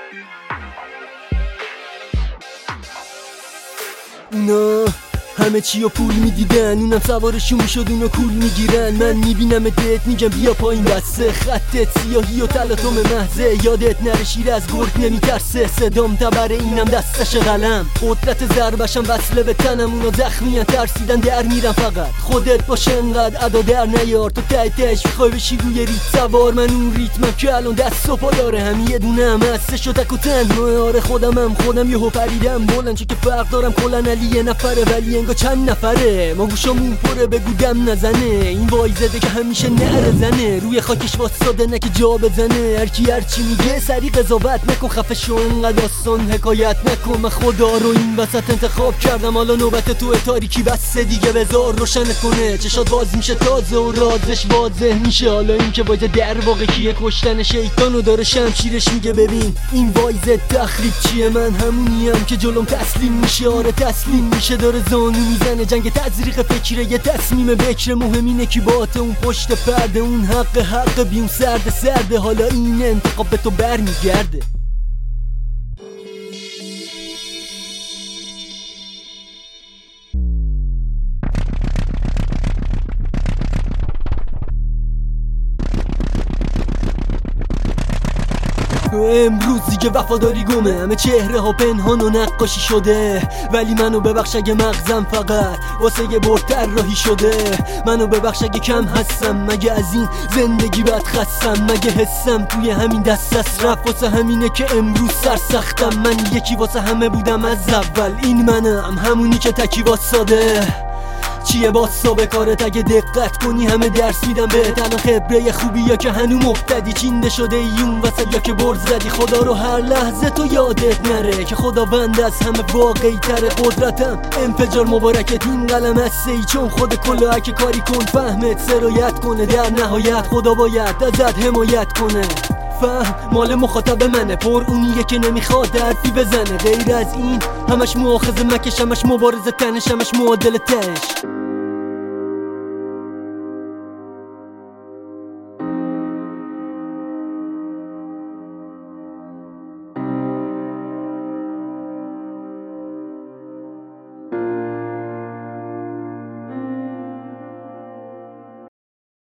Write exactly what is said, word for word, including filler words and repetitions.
اونا همه چی و پول میدیدن، اونم سوارشون میشد اونو کول میگیرن. من میبینم دت میگم بیا پایین بسه، خطت سیاهی و تلاطم محضه. یادت نره شیر از گرگ نمیترسه، صدام تبره اینم دستش قلم. قدرت ضربشم وصله به تنم، اونا زخمیان ترسیدن در میرم. فقط خودت باش انقدر ادا در نیار، تو ته تهش میخوای بشی روی ریت سوار. من اون ریتمم که الان دست و پا داره، هم یه دونه هم هستش و تک و تنها. آره خودمم خودم یهو پریدم بلند، چون که فرق دارم کلن علی یه نفره ولی انگار چند نفره. ما گوشامون پره بگو دم نزنه، این وایزده که همیشه نره زنه. روی خاکش واساده نه که جا بزنه، هرکی هرچی میگه سری قضاوت نکن. خفه شو انقدر داستان حکایت نکن. من خدا رو این وسط انتخاب کردم، حالا نوبت تو تاریکی بسه دیگه، بذار روشنت کنه. چشات باز میشه تازه و رازش واضح میشه. حالا این که وایزه در واقع کیه، کشتن شیطانو داره شمشیرش میگه. ببین این وایزه تخریب چیه، من همونیم که جلوم تسلیم میشه. آره تسلیم میشه، داره زانو میزنه. جنگ تزریق فکره، یه تصمیم بکر. مهم اینه کی باته اون پشت پرده، اون حق حق بیون سرد سرده. حالا این انتقاب به تو برمیگرده. امروز دیگه وفاداری گمه، همه چهره ها پنهان و نقاشی شده. ولی منو ببخش اگه مغزم فقط واسه یه برتر راهی شده. منو ببخش اگه کم هستم، مگه از این زندگی بد خستم. مگه حسم توی همین دست است رفت، واسه همینه که امروز سرسختم. من یکی واسه همه بودم از اول، این منم همونی که تکی واساده. چیه باسا به کارت اگه دقت کنی، همه درس میدم بهت الان خبره خوبی یا که هنو مبتدی. چینده شده ایون وسط یا که برز زدی. خدا رو هر لحظه تو یادت نره که خداوند از همه واقعی تره. قدرتم انفجار مبارکت این قلم هسته ای، چون خود کلاه که کاری کن فهمت سرایت کنه. در نهایت خدا باید ازت حمایت کنه. فهم مال مخاطب منه، پر اونیه که نمیخواد حرفی بزنه. غیر از این همش مؤاخذه مکش، همش مبارزه تنش، همش معادل تش.